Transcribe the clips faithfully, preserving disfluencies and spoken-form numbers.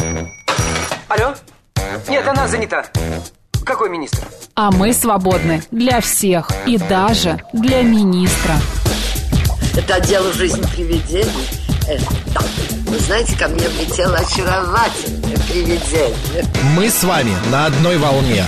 Алло? Нет, она занята. Какой министр? А мы свободны для всех и даже для министра. Это отдел «Жизнь привидений». Это, вы знаете, ко мне влетело очаровательное привидение. Мы с вами на одной волне.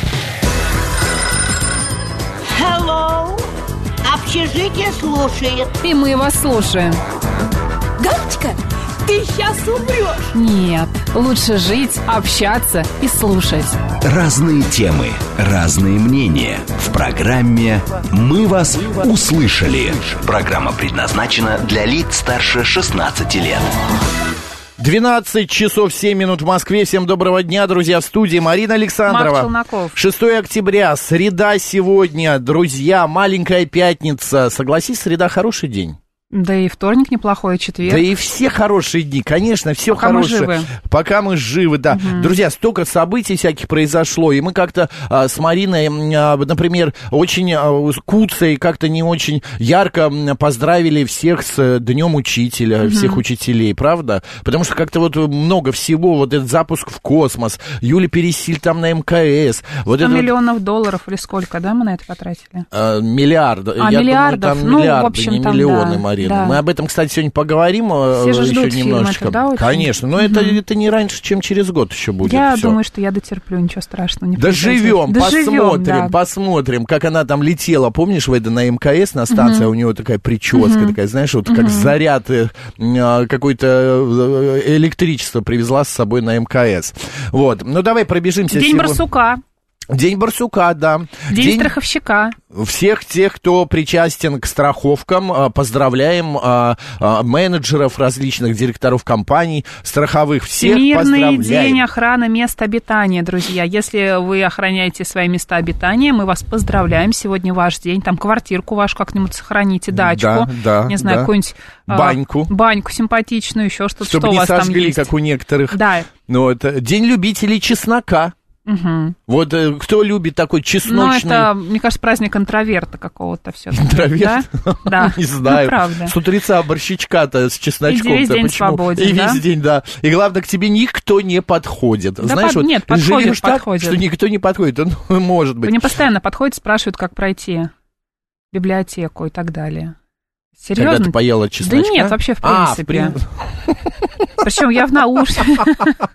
Hello. Общежитие слушает. И мы вас слушаем. Галочка, ты сейчас умрешь. Нет, лучше жить, общаться и слушать. Разные темы, разные мнения. В программе «Мы вас услышали». Программа предназначена для лиц старше шестнадцати лет. двенадцать часов семь минут в Москве. Всем доброго дня, друзья, в студии Марина Александрова. Марк Челноков. шестое октября, среда сегодня. Друзья, маленькая пятница. Согласись, среда хороший день. Да и вторник неплохой, четверг. Да и все хорошие дни, конечно, все Пока хорошие. мы живы. Пока мы живы, да. Угу. Друзья, столько событий всяких произошло, и мы как-то а, с Мариной, а, например, очень а, куцей, как-то не очень ярко поздравили всех с Днем Учителя, угу. всех учителей, правда? Потому что как-то вот много всего, вот этот запуск в космос, Юля Пересиль там на эм ка эс. Вот сто это миллионов вот... долларов или сколько, да, мы на это потратили? А, миллиард. А, Я миллиардов? думаю, там ну, миллиарды, в общем, не там, миллионы, да. Марина. Да. Мы об этом, кстати, сегодня поговорим Все же ждут еще немножечко. Это, да, конечно, но угу. это, это не раньше, чем через год еще будет. Я всё. думаю, что я дотерплю, ничего страшного не Доживем, Доживем, посмотрим, да. посмотрим, как она там летела, помнишь, в это на эм ка эс, на станции, угу. у нее такая прическа, угу. такая, знаешь, вот угу. как заряд, какое-то электричество привезла с собой на эм ка эс. Вот, ну давай пробежимся. День всего... барсука. День барсука, да. День, День страховщика. Всех тех, кто причастен к страховкам, поздравляем, менеджеров различных, директоров компаний страховых, всех Всемирный поздравляем. день охраны мест обитания, друзья. Если вы охраняете свои места обитания, мы вас поздравляем. Сегодня ваш день. Там квартирку вашу как-нибудь сохраните, дачку. Да, да, не знаю, да. какую-нибудь... Баньку. А, баньку симпатичную, еще что-то. Чтобы что не у вас сожгли, там есть? как у некоторых. Да. Ну, это День любителей чеснока. Угу. Вот кто любит такой чесночный... Ну, это, мне кажется, праздник интроверта какого-то все-таки. Интроверт? Да? Да. Не знаю. Ну, правда. С утреца борщичка-то с чесночком-то. И весь день почему? свободен, И да? весь день, да. И главное, к тебе никто не подходит. Да Знаешь, под... вот нет, подходит, живешь так, подходит. что никто не подходит. Ну, может быть. Мне постоянно подходят, спрашивают, как пройти библиотеку и так далее. Серьезно? Когда ты поела чесночка? Да нет, вообще в принципе. А, в прин... Причем я в наушниках.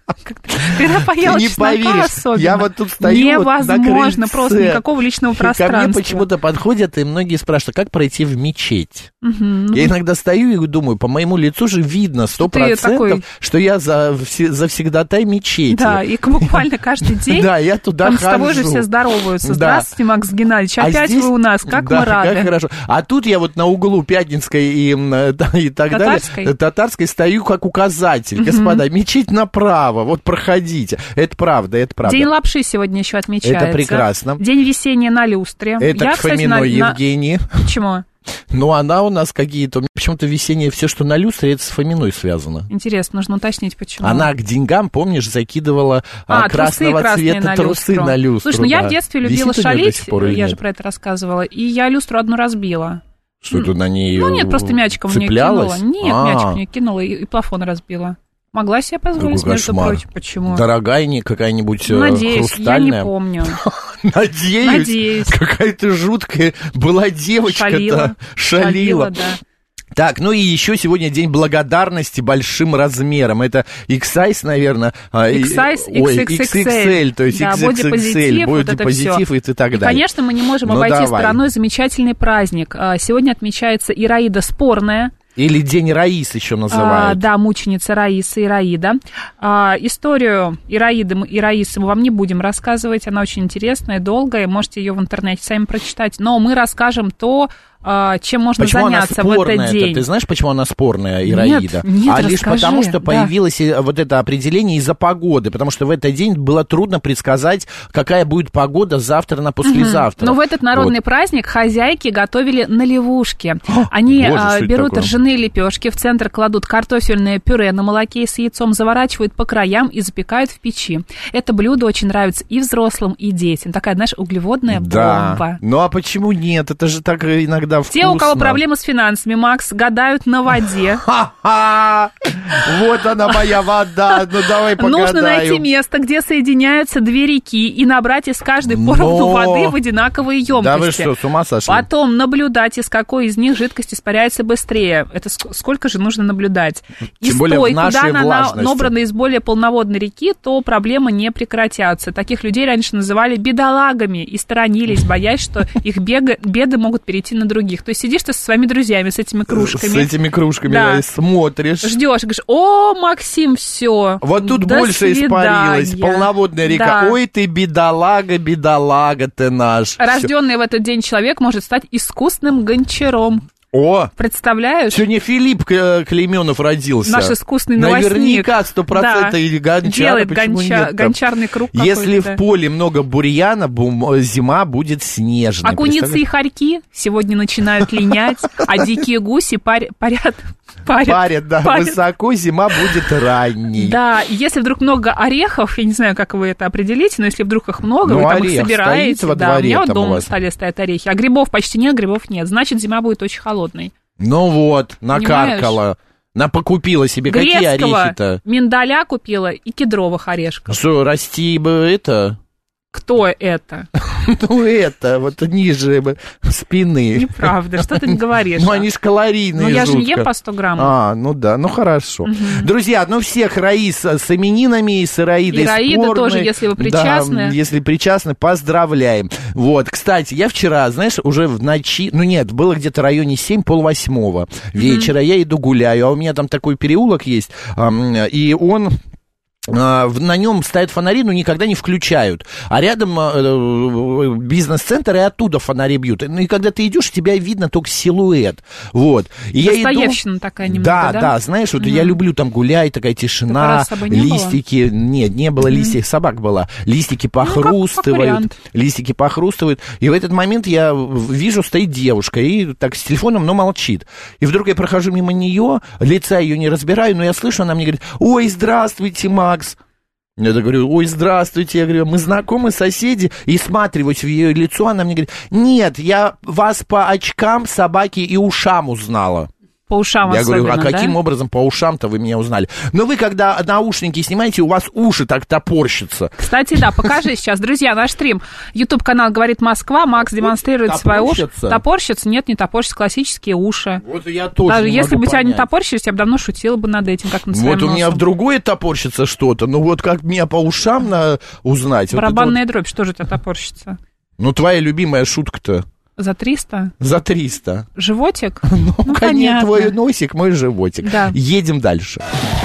Когда поела не чеснока поверишь, особенно. Я вот тут стою невозможно, вот просто никакого личного пространства. Ко мне почему-то подходят, и многие спрашивают, как пройти в мечеть. Угу. Я иногда стою и думаю, по моему лицу же видно сто процентов, такой... что я за, завсегдатай мечети. Да, и буквально каждый день да, я туда там хожу. с тобой же все здороваются. Да. Здравствуйте, Макс Геннадьевич, опять а здесь... вы у нас, как да, мы рады. Как хорошо. А тут я вот на углу Пятницкой и, и так Татарской? далее, Татарской стою как указатель. Угу. Господа, мечеть направо, вот проходите. Это правда, это правда. День лапши сегодня еще отмечается. Это прекрасно. День весенния на люстре. Это я, к Фоминой кстати, на... Евгении. Почему? Ну, она у нас какие-то... Почему-то весеннее все, что на люстре, это с Фоминой связано. Интересно, нужно уточнить, почему. Она к деньгам, помнишь, закидывала а, красного трусы цвета на трусы люстру. на люстру. Слушай, ну да. я в детстве любила Висит шалить, я нет? же про это рассказывала, и я люстру одну разбила. Что ты на ней Ну нет, просто мячиком в нее кинула. Нет, А-а-а. мячик в нее кинула и, и плафон разбила. Могла себе позволить, Какой между кошмар. прочим. Почему? Дорогая не какая-нибудь Надеюсь, хрустальная? я не помню. Надеюсь. Надеюсь. Какая-то жуткая была девочка-то. Шалила. Шалила. Шалила, да. Так, ну и еще сегодня день благодарности большим размером. Это икс-сайз, наверное. Икс-сайз, икс икс икс-эль. То есть да, икс икс икс-эль, бодипозитив, и так далее. И, конечно, мы не можем ну, обойти давай. стороной замечательный праздник. Сегодня отмечается Ираида Спорная. Или День Раис еще называют. А, да, мученица Раиса, Ираида. А, историю Ираиды и Раисы мы вам не будем рассказывать. Она очень интересная, долгая. Можете ее в интернете сами прочитать. Но мы расскажем то, чем можно почему заняться в этот день. Ты знаешь, почему она спорная, Ираида? Нет, нет, а лишь расскажи, потому, что да. появилось вот это определение из-за погоды, потому что в этот день было трудно предсказать, какая будет погода завтра на послезавтра. Но в этот народный вот. праздник хозяйки готовили наливушки. Они Боже, а, берут такое? ржаные лепешки, в центр кладут картофельное пюре на молоке с яйцом, заворачивают по краям и запекают в печи. Это блюдо очень нравится и взрослым, и детям. Такая, знаешь, углеводная да. бомба. Ну а почему нет? Это же так иногда да, вкусно. Те, у кого проблемы с финансами, Макс, гадают на воде. Ха-ха! Вот она моя вода, ну давай погадаем. Нужно найти место, где соединяются две реки, и набрать из каждой поровну воды в одинаковые емкости. Да вы что, с ума сошли? Потом наблюдать, из какой из них жидкость испаряется быстрее. Это сколько же нужно наблюдать? И стой, куда она набрана из более полноводной реки, то проблемы не прекратятся. Таких людей раньше называли бедолагами и сторонились, боясь, что их бега, беды могут перейти на других. То есть сидишь ты со своими друзьями, с этими кружками. С этими кружками, да. Да, смотришь. Ждешь, говоришь, о, Максим, все. Вот тут до больше свидания. Испарилась, полноводная река. Да. Ой, ты бедолага, бедолага ты наш. Рожденный в этот день человек может стать искусным гончаром. О! Представляешь? Сегодня Филипп Клейменов родился. Наш искусный новостник. Наверняка сто процентов да. гончар. Делает гонча... гончарный круг. Если в поле много бурьяна, зима будет снежной. А куницы и хорьки сегодня начинают линять, а дикие гуси парят... Парят, парят, да, парят. Высоко, зима будет ранней. Да, если вдруг много орехов, я не знаю, как вы это определите, но если вдруг их много, ну, вы там их собираете. Во да, дворе, у меня вот дома у на столе стоят орехи, а грибов почти нет, грибов нет, значит, зима будет очень холодной. Ну вот, накаркала. На покупила себе. Грецкого, какие орехи-то? Миндаля купила и кедровых орешков. Что, расти бы это... Кто это? Ну, это, вот ниже спины. Неправда, что ты не говоришь? Ну, они ж калорийные. Ну, я жутко. же не ем по сто граммов. А, ну да, ну хорошо. Угу. Друзья, ну всех Раис с именинами, и с Ираидой Ираида спорной. тоже, если вы причастны. Да, если причастны, поздравляем. Вот, кстати, я вчера, знаешь, уже в ночи, ну нет, было где-то в районе семь, полвосьмого вечера, угу. Я иду гуляю, а у меня там такой переулок есть, и он... На нем стоят фонари, но никогда не включают. А рядом э, бизнес-центр, и оттуда фонари бьют. Ну и когда ты идешь, тебя видно только силуэт. Вот. И Достоевщина я иду... такая немного, да? Да, да, знаешь, вот угу. Я люблю там гулять, такая тишина, не листики. Было? Нет, не было угу. листьев, собак была. Листики похрустывают. Ну, как, как листики похрустывают. И в этот момент я вижу, стоит девушка, и так с телефоном, но молчит. И вдруг я прохожу мимо нее, лица ее не разбираю, но я слышу, она мне говорит: ой, здравствуйте, Макс. Я говорю: ой, здравствуйте. Я говорю: мы знакомы, соседи. И всматриваюсь в ее лицо, она мне говорит: нет, я вас по очкам, собаке и ушам узнала. По ушам Я говорю: а да? каким образом по ушам-то вы меня узнали? Но вы, когда наушники снимаете, у вас уши так топорщатся. Кстати, да, покажи сейчас. Друзья, наш стрим. YouTube-канал «Говорит Москва». Макс демонстрирует свои уши. Топорщатся? Нет, не топорщатся, классические уши. Вот я тоже Даже не если могу бы у тебя не понять. топорщились, я бы давно шутила бы над этим, как над своим Вот у носом. меня в другое топорщится что-то. Ну вот как меня по ушам на... узнать. Барабанная вот вот... дробь, что же у тебя топорщится? Ну, твоя любимая шутка-то. За триста? За триста. Животик? Ну, ну конечно, твой носик, мой животик. Да. Едем дальше.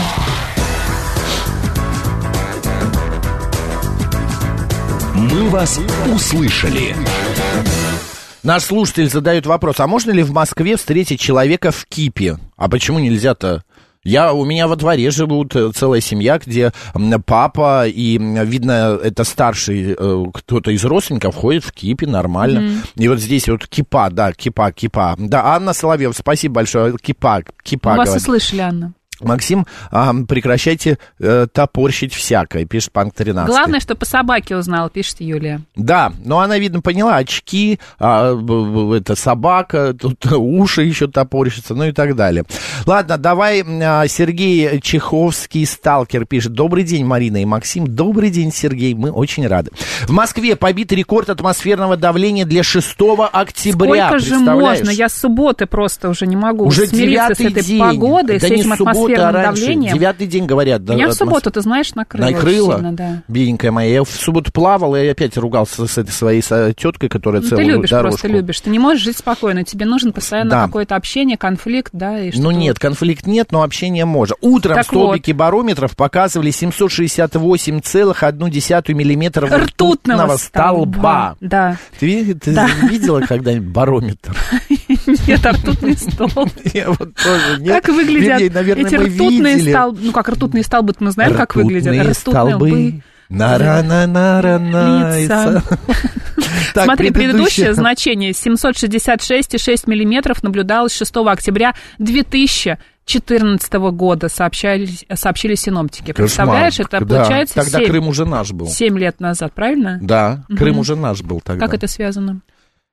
Мы вас услышали. Наш слушатель задает вопрос: а можно ли в Москве встретить человека в кипе? А почему нельзя-то? Я, у меня во дворе живут целая семья, где папа и, видно, это старший кто-то из родственников ходит в кипе, нормально. Mm-hmm. И вот здесь вот кипа, да, кипа, кипа. Да, Анна Соловьева, спасибо большое, кипа, кипа. Мы вас говорит. услышали, Анна. Максим, а, прекращайте э, топорщить всякое, пишет Панк тринадцать. Главное, что по собаке узнала, пишет Юлия. Да, но она, видно, поняла, очки, а, это собака, тут уши еще топорщатся, ну и так далее. Ладно, давай, а, Сергей Чеховский, сталкер, пишет: добрый день, Марина и Максим. Добрый день, Сергей, мы очень рады. В Москве побит рекорд атмосферного давления для шестого октября. Сколько же можно? Я с субботы просто уже не могу уже смириться с этой день. погодой, да с этим атмосферным давлением. Девятый день, говорят. Меня да, в субботу, ты знаешь, накрыло. Накрыло? Сильно, да. Бедненькая моя. Я в субботу плавал, и опять ругался с этой своей теткой, которая ну, целую ты любишь, дорожку. просто любишь. Ты не можешь жить спокойно. Тебе нужно постоянно да. какое-то общение, конфликт, да? И ну нет, конфликт нет, но общение можно. Утром так столбики вот. барометров показывали семьсот шестьдесят восемь целых одна десятая миллиметра ртутного, ртутного столба. столба. Да. Ты, ты да. видела когда-нибудь барометр? Нет, ртутный столб. Я вот тоже нет. Как выглядят эти ртутные столбы? Ну, как ртутные столбы, мы знаем, как выглядят. Ртутные столбы. На-ра-на-на-ра-на. Смотри, предыдущее значение семьсот шестьдесят шесть целых шесть десятых миллиметров наблюдалось шестого октября две тысячи четырнадцатого года, сообщали, сообщили синоптики. Представляешь, это да. получается Тогда семь, Крым уже наш был. семь лет назад, правильно? Да, угу. Крым уже наш был тогда. Как это связано?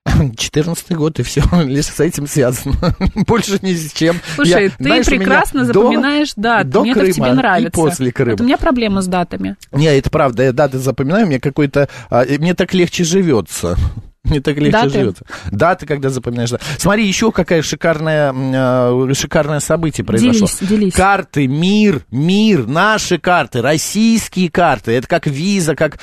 четырнадцатый год, и все, лишь с этим связано. Больше ни с чем. Слушай, Я, ты знаешь, прекрасно запоминаешь до, даты. До Мне Крыма так тебе нравится. И после Крыма. Вот у меня проблема с датами. Не, это правда, я даты запоминаю, мне какой-то... А, мне так легче живется. Мне так легче Даты? живется. Даты, когда запоминаешь. Смотри, еще какая шикарная, шикарное событие произошло. Делись, делись. Карты, мир, мир, наши карты, российские карты. Это как Visa, как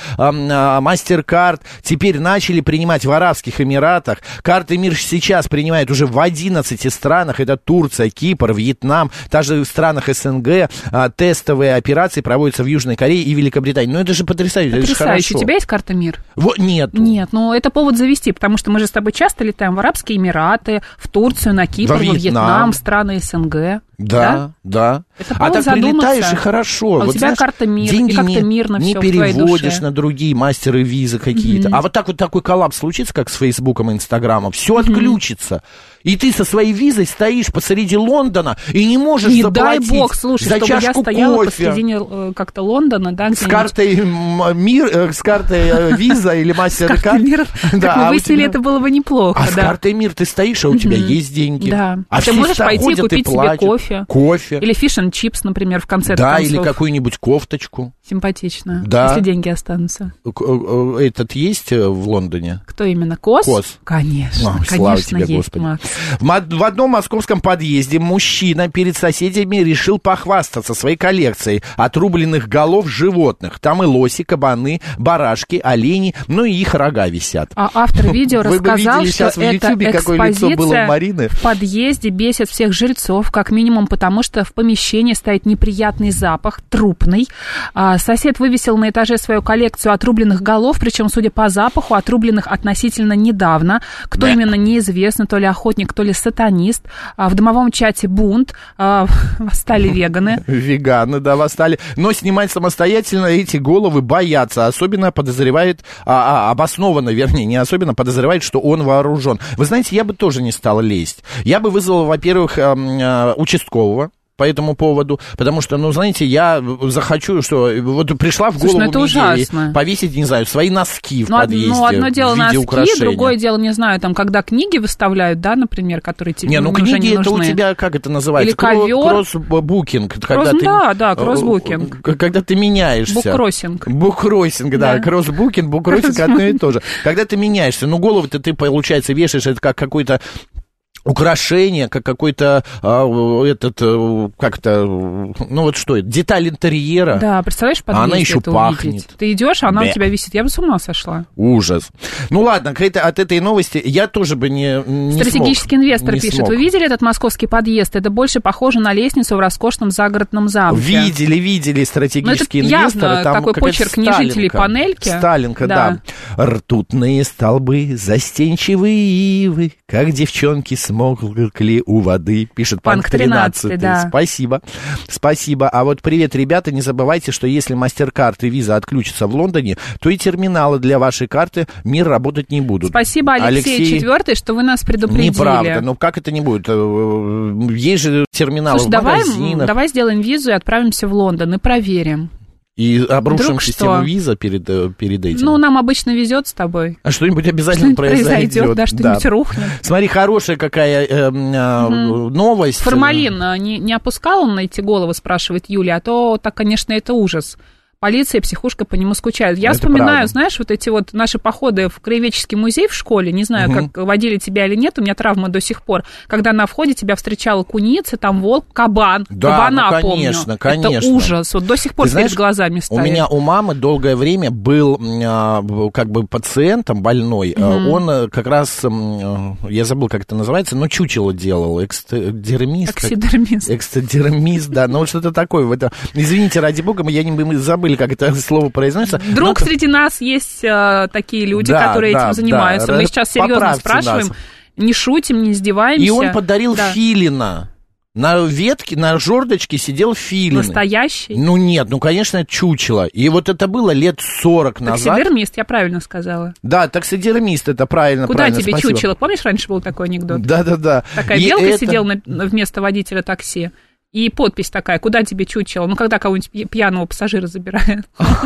MasterCard. Теперь начали принимать в Арабских Эмиратах. Карты мир сейчас принимают уже в одиннадцати странах. Это Турция, Кипр, Вьетнам. Также в странах СНГ тестовые операции проводятся в Южной Корее и Великобритании. Ну, это же потрясающе. Потрясающе. Это же У тебя есть карта мир? Вот, нет. Нет, но это повод завести. Потому что мы же с тобой часто летаем в Арабские Эмираты, в Турцию, на Кипр, во Вьетнам, Вьетнам в страны СНГ. Да, да. Это а так задуматься. Прилетаешь, и хорошо. А вот, у тебя знаешь, карта мир, деньги и как-то не, мирно не все в твоей переводишь душе. на другие мастеры визы какие-то. Mm-hmm. А вот так вот такой коллапс случится, как с Фейсбуком и Инстаграмом, все Mm-hmm. отключится. И ты со своей визой стоишь посреди Лондона и не можешь не заплатить дай бог, слушай, за чтобы чашку я стояла кофе. посредине э, как-то Лондона, да, С картой мир, э, с картой э, виза или мастер-карт. Мир, да, как мы а выяснили, тебя... это было бы неплохо. А да. с картой мир ты стоишь, а у тебя есть деньги. Да. А ты все можешь пойти ходят купить и себе платят. кофе. Кофе. Или фиш-н-чипс, например, в конце Да, концов. или какую-нибудь кофточку. Симпатично. Да. Если деньги останутся. Этот есть в Лондоне? Кто именно? Кос? Кос. Конечно, Ой, конечно, слава тебе, есть, Господи. Макс. В, в одном московском подъезде мужчина перед соседями решил похвастаться своей коллекцией отрубленных голов животных. Там и лоси, кабаны, барашки, олени, ну и их рога висят. А автор видео Вы бы рассказал, видели что сейчас в эта Ютьюбе, какое лицо было у экспозиция Марины. в подъезде бесит всех жильцов, как минимум потому, что в помещении стоит неприятный запах, трупный. А, сосед вывесил на этаже свою коллекцию отрубленных голов, причем, судя по запаху, отрубленных относительно недавно. Кто Да. именно, неизвестно, то ли охотник, то ли сатанист. А, в домовом чате бунт, а, восстали веганы. Веганы, да, восстали. Но снимать самостоятельно эти головы боятся. Особенно подозревает, а, а, обоснованно, вернее, не особенно, подозревает, что он вооружен. Вы знаете, я бы тоже не стал лезть. Я бы вызвал, во-первых, э, э, участкового по этому поводу, потому что, ну, знаете, я захочу, что вот пришла в голову Слушай, ну это идея ужасно. повесить, не знаю, свои носки в Ну, подъезде ну, одно дело в виде носки, украшения. другое дело, не знаю, там, когда книги выставляют, да, например, которые тебе Не, ну уже книги не это у нужны. тебя, как это называется? Или ковер. Кросс-букинг. Кросс, когда ты, да, да, кроссбукинг. Когда ты меняешься. Буккроссинг. Буккроссинг, да, Да. кроссбукинг, буккроссинг одно и то же. Когда ты меняешься, ну голову-то ты, получается, вешаешь, это как какой-то украшение, как какой-то а, этот, как-то, ну вот что это, деталь интерьера. Да, представляешь, в подъезде она еще это пахнет. увидеть. Ты идешь, а она Бе. у тебя висит. Я бы с ума сошла. Ужас. Ну ладно, от этой новости я тоже бы не, не Стратегический смог, инвестор не пишет. смог. Вы видели этот московский подъезд? Это больше похоже на лестницу в роскошном загородном замке. Видели, видели стратегические Ну, это инвесторы. явно Там такой какая-то почерк не жителей Сталинка. панельки. Сталинка, да. Да. Ртутные столбы, застенчивые ивы, как девчонки смолкли у воды, пишет Панк Панк тринадцатый, да. Спасибо, спасибо. А вот привет, ребята, не забывайте, что если MasterCard и Visa отключатся в Лондоне, то и терминалы для вашей карты мир работать не будут. Спасибо, Алексей, Алексей... Четвертый, что вы нас предупредили. Неправда, ну как это не будет? Есть же терминалы Слушай, в давай, магазинах. давай сделаем визу и отправимся в Лондон и проверим. И обрушим Вдруг систему что? виза перед, перед этим. Ну, нам обычно везет с тобой. А что-нибудь обязательно Что-нибудь произойдет. произойдет, да, что-нибудь рухнет. Смотри, хорошая какая э, э, Угу. новость. Формалин не, не опускал он на эти головы, спрашивает Юля, а то, так, конечно, это ужас. Полиция и психушка по нему скучают. Я Это вспоминаю, правда. знаешь, вот эти вот наши походы в краеведческий музей в школе, не знаю, Угу. как водили тебя или нет, у меня травма до сих пор, когда на входе тебя встречала куница, там волк, кабан, Да, кабана, ну, конечно, помню. конечно. Это ужас, вот до сих пор Ты знаешь, перед глазами У стоит. меня у мамы долгое время был а, как бы пациентом больной. Угу. Он а, как раз, а, я забыл, как это называется, но чучело делал, экстермист. Таксидермист. Экстермист, да, ну вот что-то такое. В это... Извините, ради бога, мы, я не, мы забыли, как это слово произносится. Вдруг Но... среди нас есть а, такие люди, Да, которые да, этим занимаются. да. Мы сейчас серьезно Поправьте спрашиваем, нас. не шутим, не издеваемся. И он подарил Да. филина. На ветке, на жердочке сидел филин. Настоящий? Ну нет, ну конечно чучело. И вот это было лет сорок назад. Таксидермист, я правильно сказала. Да, таксидермист, это правильно. Куда правильно, тебе спасибо. чучело? Помнишь, раньше был такой анекдот? Да-да-да. Такая И белка это... сидела на, вместо водителя такси. И подпись такая, куда тебе чучело? Ну, когда кого-нибудь пьяного пассажира забирают.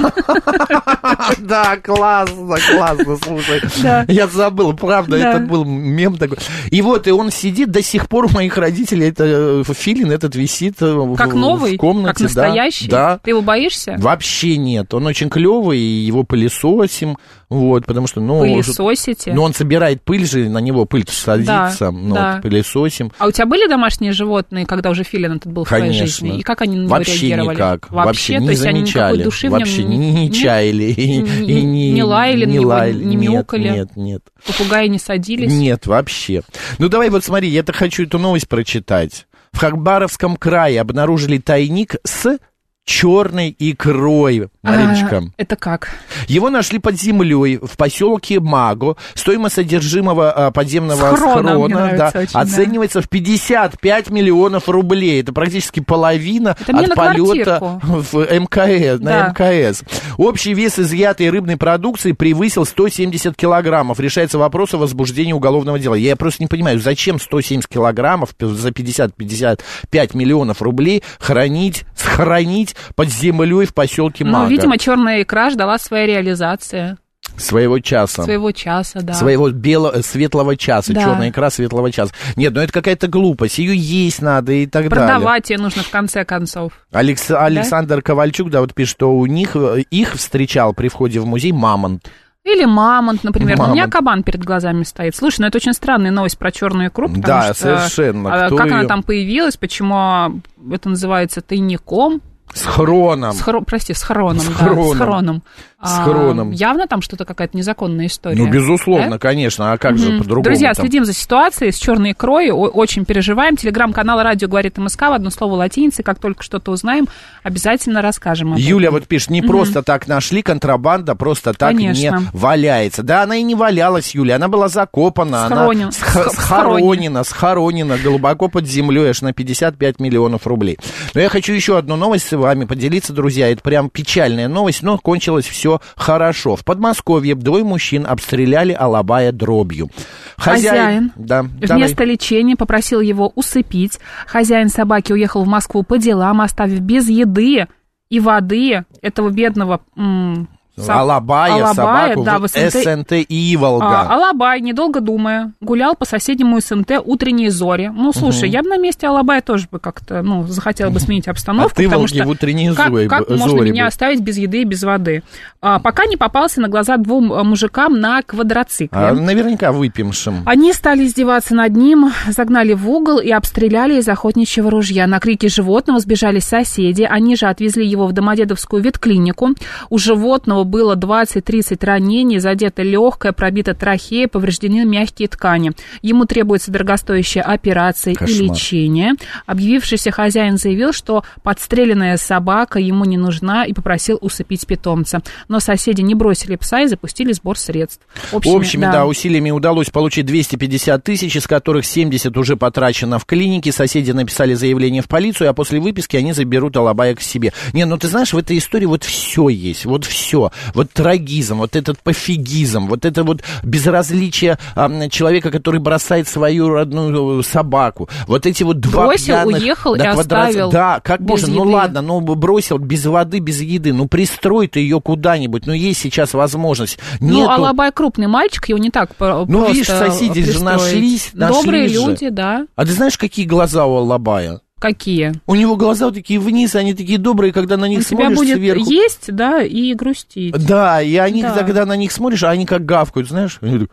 Да, классно, классно, слушай. Я забыл, правда, это был мем такой. И вот, и он сидит, до сих пор у моих родителей, это филин этот висит в как новый, комнате. Как настоящий? Да. Ты его боишься? Вообще нет, он очень клевый, и его пылесосим, вот, потому что, ну... Пылесосите? Ну, он собирает пыль же, на него пыль садится, да, ну, да. Вот, пылесосим. А у тебя были домашние животные, когда уже филин этот был в твоей Конечно. жизни? И как они на него вообще реагировали? Никак, Вообще вообще не То есть замечали. Они души вообще в нем не, не чаяли. И, не, и не, не лаяли, не, не, лаяли, не мяукали? Нет, нет. Попугаи не садились? Нет, вообще. Ну, давай вот смотри, я-то хочу эту новость прочитать. В Хабаровском крае обнаружили тайник с черной икрой, Мариночка. А, это как? Его нашли под землей в поселке Маго. Стоимость содержимого а, подземного схрона, схрона да, очень, оценивается да. в пятьдесят пять миллионов рублей. Это практически половина это от полета в МКС, на да. МКС. Общий вес изъятой рыбной продукции превысил сто семьдесят килограммов. Решается вопрос о возбуждении уголовного дела. Я просто не понимаю, зачем сто семьдесят килограммов за пятьдесят - пятьдесят пять миллионов рублей хранить, сохранить под землей в поселке Маго. Ну, видимо, черная икра ждала своей реализации. Своего часа. Своего часа, да. Своего белого, светлого часа. Да. Черная икра светлого часа. Нет, ну это какая-то глупость. Ее есть надо и так Продавать далее. Продавать ее нужно в конце концов. Алекс... Да? Александр Ковальчук, да, вот пишет, что у них, их встречал при входе в музей мамонт. Или мамонт, например. Мамонт. У меня кабан перед глазами стоит. Слушай, ну это очень странная новость про черную икру, потому да, что... совершенно. Кто как ее... она там появилась, почему это называется тайником. С хроном. С хро... Прости, с хроном, с да, хроном. с хроном. С хроном. А, явно там что-то какая-то незаконная история. Ну, безусловно, да? Конечно. А как mm-hmm. же по-другому? Друзья, там? Следим за ситуацией с черной икрой. Очень переживаем. Телеграм-канал «Радио говорит МСК». В одно слово латиницей. Как только что-то узнаем, обязательно расскажем об этом. Юля вот пишет, не mm-hmm. просто так нашли, контрабанда просто так Конечно. не валяется. Да, она и не валялась, Юля. Она была закопана. Схронен. Она сх- схоронена, схоронена глубоко под землей аж на пятьдесят пять миллионов рублей. Но я хочу еще одну новость с вами поделиться, друзья. Это прям печальная новость, но кончилось все хорошо. В Подмосковье двое мужчин обстреляли алабая дробью. Хозяин, Хозяин да, вместо давай. лечения попросил его усыпить. Хозяин собаки уехал в Москву по делам, оставив без еды и воды этого бедного... М- Соб... Алабая, Алабая, собаку да, в СНТ... СНТ Иволга. А, Алабай, недолго думая, гулял по соседнему СНТ «Утренние зори». Ну, слушай, угу. я бы на месте Алабая тоже бы как-то, ну, захотела бы сменить обстановку. А потому что в «Утренние как, зори» как можно меня оставить без еды и без воды? А, пока не попался на глаза двум мужикам на квадроцикле. А, наверняка выпившим. Они стали издеваться над ним, загнали в угол и обстреляли из охотничьего ружья. На крики животного сбежали соседи. Они же отвезли его в Домодедовскую ветклинику. У животного было двадцать-тридцать ранений, задета легкая, пробита трахея, повреждены мягкие ткани. Ему требуется дорогостоящая операция Кошмар. и лечение. Объявившийся хозяин заявил, что подстреленная собака ему не нужна и попросил усыпить питомца. Но соседи не бросили пса и запустили сбор средств. Общими, Общими да. да, усилиями удалось получить двести пятьдесят тысяч, из которых семьдесят уже потрачено в клинике. Соседи написали заявление в полицию, а после выписки они заберут алабая к себе. Не, ну ты знаешь, в этой истории вот все есть, вот все. Вот трагизм, вот этот пофигизм, вот это вот безразличие а, человека, который бросает свою родную собаку. Вот эти вот два бросил, пьяных... уехал да, и квадрат... оставил Да, как можно, еды. Ну ладно, ну бросил без воды, без еды, ну пристрой ты ее куда-нибудь, ну есть сейчас возможность. Нету... Ну, Алабай крупный мальчик, его не так просто Ну, видишь, соседи же нашлись, нашлись Добрые же. люди, да. А ты знаешь, какие глаза у Алабая? Какие? У него глаза вот такие вниз, они такие добрые, когда на них У смотришь тебя будет сверху. есть, да, и грустить. Да, и они, да. когда на них смотришь, они как гавкают, знаешь? Они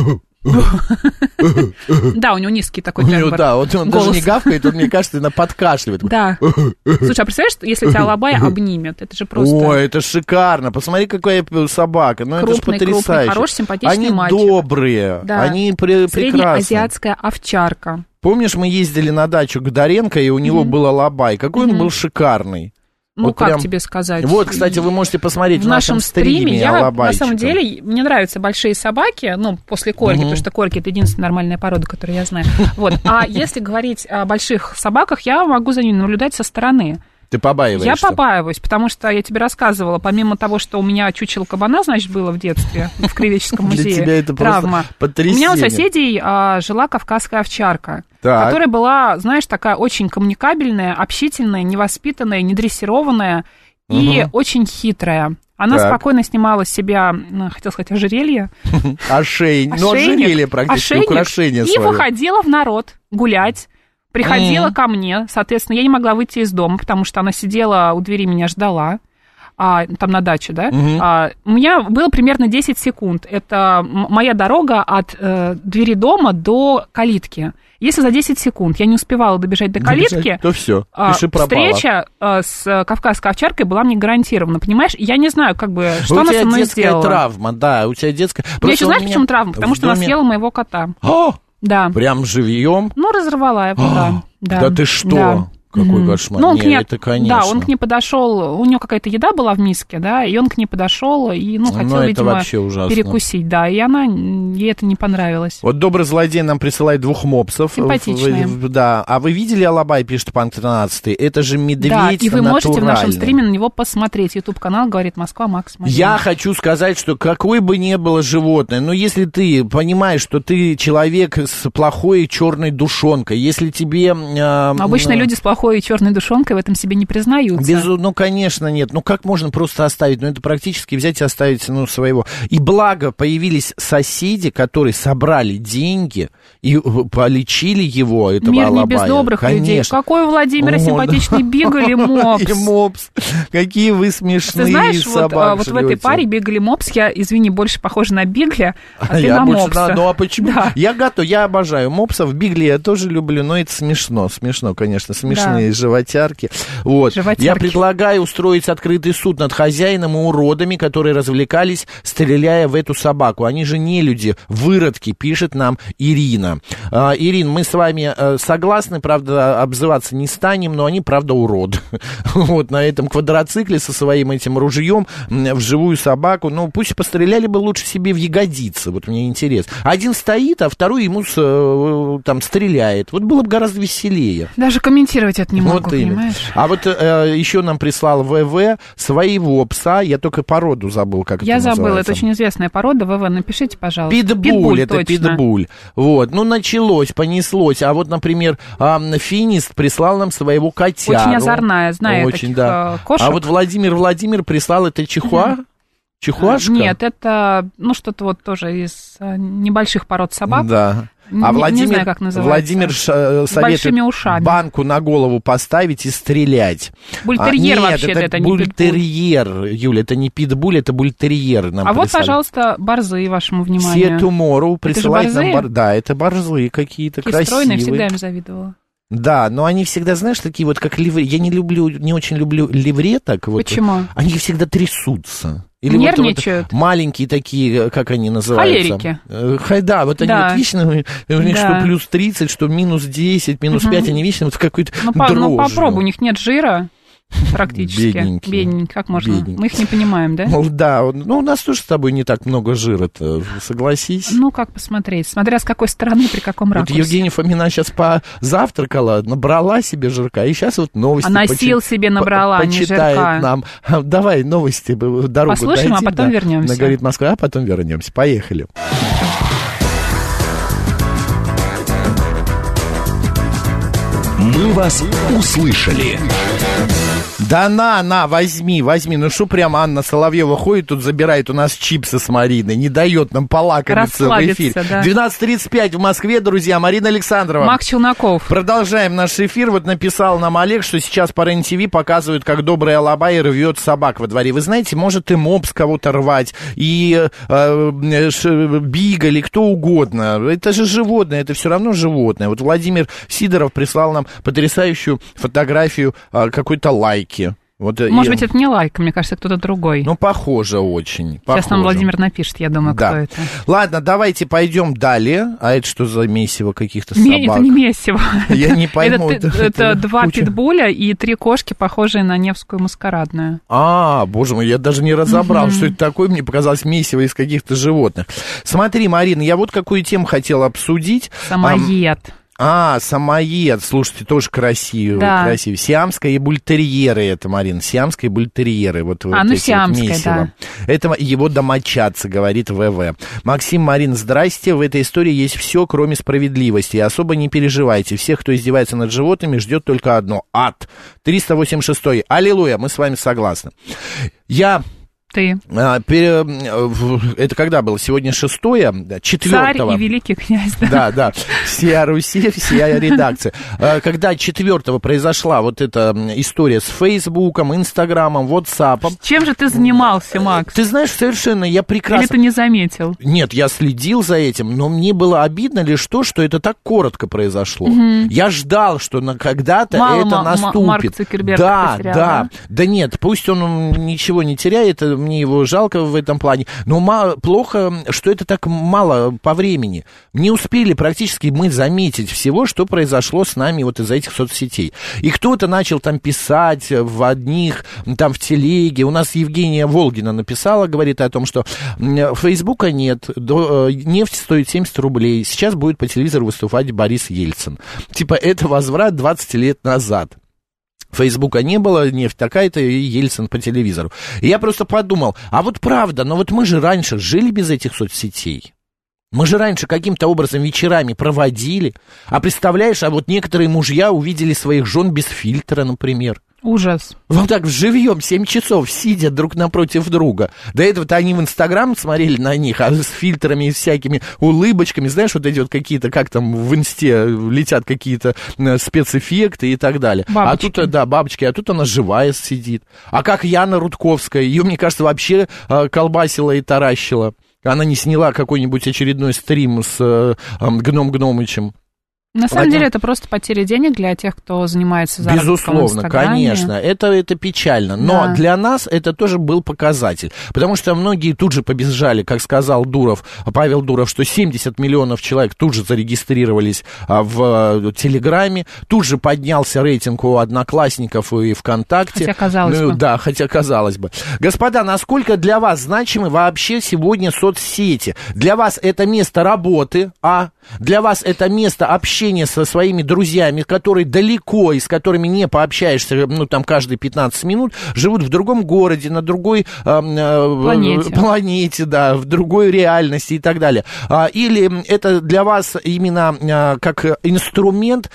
Да, у него низкий такой тембр. Да, вот он даже не гавкает, он, мне кажется, на подкашливает. Да. Слушай, а представляешь, если тебя алабай обнимет, это же просто... Ой, это шикарно, посмотри, какая собака, ну это же потрясающе. Хороший, симпатичный они мальчик. Они добрые, они прекрасные. Среднеазиатская овчарка. Помнишь, мы ездили на дачу к Доренко, и у него был алабай, какой он был шикарный. Ну, вот как прям... тебе сказать? Вот, кстати, вы можете посмотреть в, в нашем стриме. стриме я, алабайчика. На самом деле, мне нравятся большие собаки, ну, после корги, угу. потому что корги — это единственная нормальная порода, которую я знаю. Вот. А если говорить о больших собаках, я могу за ними наблюдать со стороны. Ты побаиваешься? Я побаиваюсь, потому что я тебе рассказывала, помимо того, что у меня чучело кабана, значит, было в детстве в Кривеческом музее. Для тебя это травма. просто потрясение. У меня у соседей а, жила кавказская овчарка, так. которая была, знаешь, такая очень коммуникабельная, общительная, невоспитанная, недрессированная и угу. очень хитрая. Она так. спокойно снимала с себя, хотел сказать, ожерелье. Ошейник. Ну, ожерелье практически, украшение свое. И выходила в народ гулять. Приходила mm. ко мне, соответственно, я не могла выйти из дома, потому что она сидела у двери, меня ждала, а, там на даче, да. Mm-hmm. А, у меня было примерно десять секунд. Это моя дорога от э, двери дома до калитки. Если за десять секунд я не успевала добежать до калитки, добежать, то все, пиши пропало. Встреча э, с кавказской овчаркой была мне гарантирована, понимаешь? Я не знаю, как бы, что у она со мной сделала. У тебя детская травма, да, у тебя детская... Я еще знаешь, почему травма? Потому что доме... она съела моего кота. О! Да. Прям живьем? Ну, разорвала его, да. Да. Да ты что? Да. Какой mm-hmm. кошмар. Ну, он Нет, к ней, это, конечно. Да, он к ней подошел, у него какая-то еда была в миске, да, и он к ней подошел и, ну, хотел, видимо, перекусить, да, и она, ей это не понравилось. Вот добрый злодей нам присылает двух мопсов. Симпатичные. В, да, а вы видели Алабай, пишет Панк тринадцатый, это же медведь Да, и вы натуральный. можете в нашем стриме на него посмотреть, ютуб-канал «Говорит Москва», Макс Марина. Я хочу сказать, что какой бы ни было животное, но если ты понимаешь, что ты человек с плохой черной душонкой, если тебе... Э, Обычно э, люди с плохой черной душонкой в этом себе не признаются. Без, ну, конечно, нет. Ну, как можно просто оставить? Ну, это практически взять и оставить, ну, своего. И благо появились соседи, которые собрали деньги и полечили его, этого Мир Алабая. Не без добрых конечно. Людей. Какой у Владимира О, симпатичный да. Бигль и мопс. И мопс. Какие вы смешные. Ты знаешь, вот, вот в этой паре Бигль и мопс, я, извини, больше похожа на Бигля, а ты я на больше мопса. На, ну, а почему? Да. Я готов, я обожаю мопсов. Бигли я тоже люблю, но это смешно. Смешно, конечно. Смешные да. животярки. Вот. Животярки. Я предлагаю устроить открытый суд над хозяином и уродами, которые развлекались, стреляя в эту собаку. Они же не люди, выродки, пишет нам Ирина. А, Ирин, мы с вами а, согласны, правда, обзываться не станем, но они, правда, уроды. Вот на этом квадроцикле со своим этим ружьем в живую собаку. Ну, пусть постреляли бы лучше себе в ягодицы. Вот мне интересно. Один стоит, а второй ему с, там стреляет. Вот было бы гораздо веселее. Даже комментировать это не могу, вот понимаешь? А вот э, еще нам прислал ВВ своего пса, я только породу забыл, как я это называется. Я забыла, это очень известная порода, ВВ, напишите, пожалуйста. Питбуль, питбуль это точно. Питбуль. Вот, ну началось, понеслось. А вот, например, э, Финист прислал нам своего котяру. Очень озорная, знаю очень, таких да. кошек. А вот Владимир Владимир прислал это чихуа. Угу. Чихуашка? Нет, это, ну, что-то вот тоже из небольших пород собак. Да. Не, а Владимир, не знаю, как называется. Владимир советует банку на голову поставить и стрелять. Бультерьер а, вообще-то, это, это не бультерьер, Юля, это не питбуль, это бультерьер. Нам а прислали. Вот, пожалуйста, борзы вашему вниманию. Все Tomorrow присылает нам бар... Да, это борзы какие-то такие красивые. Стройные, всегда им завидовала. Да, но они всегда, знаешь, такие вот, как ливре. Я не люблю, не очень люблю ливреток. Вот. Почему? Они всегда трясутся. Или нервничают. Вот, вот маленькие такие, как они называются? Холерики. Хай, да, вот они да. вот вечно, у них да. что плюс тридцать, что минус десять, минус угу. пять, они вечно вот в какой-то ну, дрожью. Ну, попробуй, у них нет жира. Практически. Бедненькие. Бедненькие, как можно? Бедненькие. Мы их не понимаем, да? Ну, да, ну, у нас тоже с тобой не так много жира-то, согласись. Ну, как посмотреть, смотря с какой стороны, при каком ракурсе. Вот Евгения Фомина сейчас позавтракала, набрала себе жирка, и сейчас вот новости. Она почи... сил себе набрала, по- не почитает жирка. нам. Давай новости, дорогу послушаем, дойди, а потом да, вернемся. Она говорит Москва, а потом вернемся. Поехали. Мы вас услышали. Да на, на, возьми, возьми. Ну что прям Анна Соловьева ходит тут, забирает у нас чипсы с Мариной, не дает нам полакомиться в эфире. Да. двенадцать тридцать пять в Москве, друзья. Марина Александрова. Макс Челноков. Продолжаем наш эфир. Вот написал нам Олег, что сейчас по РЕН-ТВ показывают, как добрый Алабай рвет собак во дворе. Вы знаете, может и мопс кого-то рвать, и э, ш, бигль, и кто угодно. Это же животное, это все равно животное. Вот Владимир Сидоров прислал нам потрясающую фотографию э, какой-то лайки. Вот, может и... быть, это не лайк, мне кажется, кто-то другой. Ну, похоже очень. Сейчас похоже. нам Владимир напишет, я думаю, да. кто это. Ладно, давайте пойдем далее. А это что за месиво каких-то собак? Нет, это не месиво. Я не пойму. Это, это, это два куча. питбуля и три кошки, похожие на Невскую маскарадную. А, боже мой, я даже не разобрал, mm-hmm. что это такое. Мне показалось месиво из каких-то животных. Смотри, Марина, я вот какую тему хотела обсудить. Самоед. А, самоед, слушайте, тоже красиво, да. красиво. Сиамская и бультерьеры это, Марин, сиамская и бультерьеры. Вот, а, вот ну эти сиамская, вот да. Это его домочадцы, говорит ВВ. Максим, Марин, здрасте, в этой истории есть все, кроме справедливости. Особо не переживайте, всех, кто издевается над животными, ждет только одно — ад. триста восемьдесят шесть. Аллилуйя, мы с вами согласны. Я... Ты. А, пере, это когда было? Сегодня шестое, четвертого. Царь и великий князь, да. Да, да. Вся Руси, вся редакция. Когда четвертого произошла вот эта история с Фейсбуком, Инстаграмом, Ватсапом. Чем же ты занимался, Макс? Ты знаешь, совершенно я прекрасно... Или ты не заметил? Нет, я следил за этим, но мне было обидно лишь то, что это так коротко произошло. Угу. Я ждал, что на когда-то Мало это м- наступит. Марк Цукерберг да, потерял, да, да. Да нет, пусть он ничего не теряет, мне его жалко в этом плане, но мало, плохо, что это так мало по времени. Не успели практически мы заметить всего, что произошло с нами вот из-за этих соцсетей. И кто-то начал там писать в одних, там в телеге. У нас Евгения Волгина написала, говорит о том, что Фейсбука нет, нефть стоит семьдесят рублей, сейчас будет по телевизору выступать Борис Ельцин. Типа это возврат двадцать лет назад. Фейсбука не было, нефть такая-то, и Ельцин по телевизору. И я просто подумал, а вот правда, но вот мы же раньше жили без этих соцсетей. Мы же раньше каким-то образом вечерами проводили. А представляешь, а вот некоторые мужья увидели своих жен без фильтра, например. Ужас. Вот так живьем семь часов, сидя друг напротив друга. До этого-то они в Инстаграм смотрели на них, а с фильтрами и всякими улыбочками, знаешь, вот эти вот какие-то, как там в Инсте летят какие-то спецэффекты и так далее. Бабочки. А тут, да, бабочки, а тут она живая сидит. А как Яна Рудковская, ее, мне кажется, вообще колбасила и таращила. Она не сняла какой-нибудь очередной стрим с Гном Гномычем. На самом Один... деле это просто потеря денег для тех, кто занимается заработком Безусловно, в Инстаграме. конечно, это, это печально, но да. для нас это тоже был показатель, потому что многие тут же побежали, как сказал Дуров, Павел Дуров, что семьдесят миллионов человек тут же зарегистрировались в Телеграме, тут же поднялся рейтинг у Одноклассников и ВКонтакте. Хотя казалось ну, бы. Да, хотя казалось бы. Господа, насколько для вас значимы вообще сегодня соцсети? Для вас это место работы, а для вас это место общения со своими друзьями, которые далеко и с которыми не пообщаешься, ну, там, каждые пятнадцать минут, живут в другом городе, на другой э, планете. планете, да, в другой реальности и так далее. Или это для вас именно как инструмент...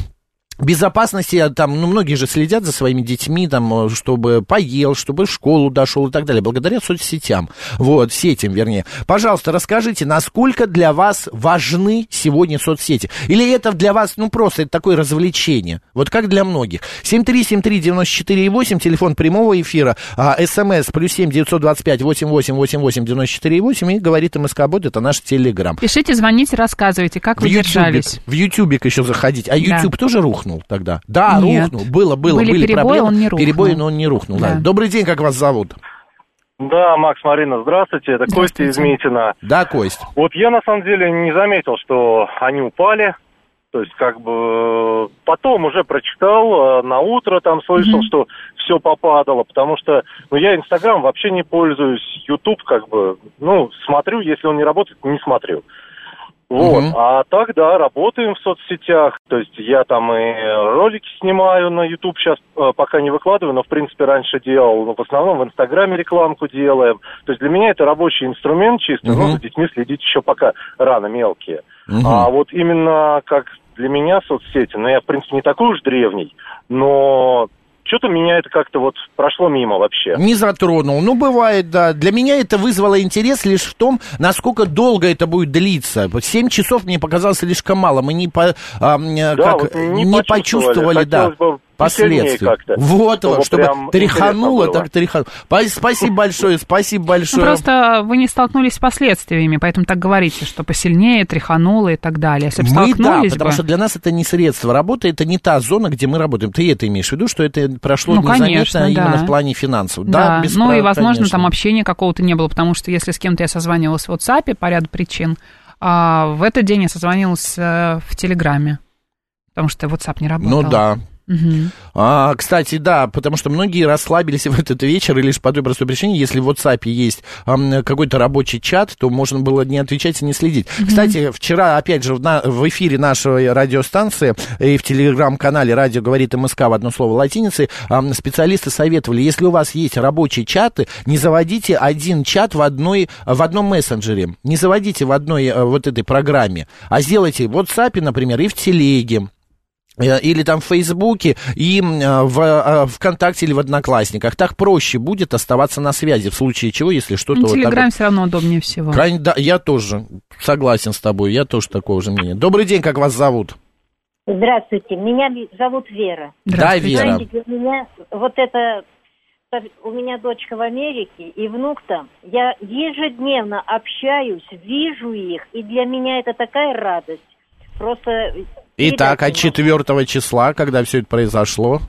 безопасности, там, ну, многие же следят за своими детьми, там, чтобы поел, чтобы в школу дошел и так далее, благодаря соцсетям, вот, сетям, вернее. Пожалуйста, расскажите, насколько для вас важны сегодня соцсети? Или это для вас, ну, просто это такое развлечение, вот как для многих? семь три семь три девять четыре восемь, телефон прямого эфира, а, смс плюс семь девятьсот двадцать пять восемьдесят восемь восемьдесят восемь девяносто четыре восемь, и говорит МСК-бот, это наш телеграм. Пишите, звоните, рассказывайте, как вы в держались. В Ютубик еще заходить, а Ютуб да. тоже рухнул тогда? Да, Нет. рухнул. Было, было, были, были перебои, проблемы. Он не рухнул. Перебои, но он не рухнул. Да. Да. Добрый день, как вас зовут? Да, Макс, Марина, здравствуйте. Это Костя из Митина. Да, Кость. Вот я на самом деле не заметил, что они упали. То есть, как бы, потом уже прочитал, на утро там слышал, mm-hmm. что все попадало, потому что, ну, я Инстаграм вообще не пользуюсь, Ютуб, как бы, ну, смотрю, если он не работает, не смотрю. Вот, uh-huh. а так, да, работаем в соцсетях, то есть я там и ролики снимаю на YouTube, сейчас э, пока не выкладываю, но, в принципе, раньше делал, но в основном в Инстаграме рекламку делаем, то есть для меня это рабочий инструмент чисто, uh-huh. ну, за детьми следить еще пока рано, мелкие, uh-huh. а вот именно как для меня соцсети, ну, я, в принципе, не такой уж древний, но... Что-то меня это как-то вот прошло мимо вообще. Не затронул. Ну, бывает, да. Для меня это вызвало интерес лишь в том, насколько долго это будет длиться. Семь часов мне показалось слишком мало. Мы не, по, а, да, как, вот не, не почувствовали, да, последствий. Вот, вот, чтобы тряхануло, так тряхануло. Спасибо большое, спасибо большое. Ну, просто вы не столкнулись с последствиями, поэтому так говорите, что посильнее, тряхануло и так далее. Если бы мы, да, бы... потому что для нас это не средство работы, это не та зона, где мы работаем. Ты это имеешь в виду, что это прошло ну, незаметно конечно, да. именно в плане финансов. Да, да без ну прав, и, возможно, конечно. там общения какого-то не было, потому что если с кем-то я созванивалась в WhatsApp по ряду причин, а в этот день я созванивалась в Телеграме, потому что WhatsApp не работал. Ну да. Угу. А, кстати, да, потому что многие расслабились в этот вечер, и лишь по той простой причине, если в WhatsApp есть а, какой-то рабочий чат, то можно было не отвечать и не следить. Угу. Кстати, вчера, опять же, в, на, в эфире нашей радиостанции и в телеграм-канале «Радио говорит МСК» в одно слово латиницей, а, специалисты советовали, если у вас есть рабочие чаты, не заводите один чат в, одной, в одном мессенджере, не заводите в одной а, вот этой программе, а сделайте в WhatsApp, например, и в телеге, или там в Фейсбуке, и в ВКонтакте или в Одноклассниках. Так проще будет оставаться на связи, в случае чего, если что-то... Ну, вот Телеграм вот... все равно удобнее всего. Да, я тоже согласен с тобой, я тоже такого же мнения. Добрый день, как вас зовут? Здравствуйте, меня зовут Вера. Да, Вера. Знаете, для меня вот это... У меня дочка в Америке и внук там. Я ежедневно общаюсь, вижу их, и для меня это такая радость. Просто... Итак, от четвёртого числа, когда все это произошло?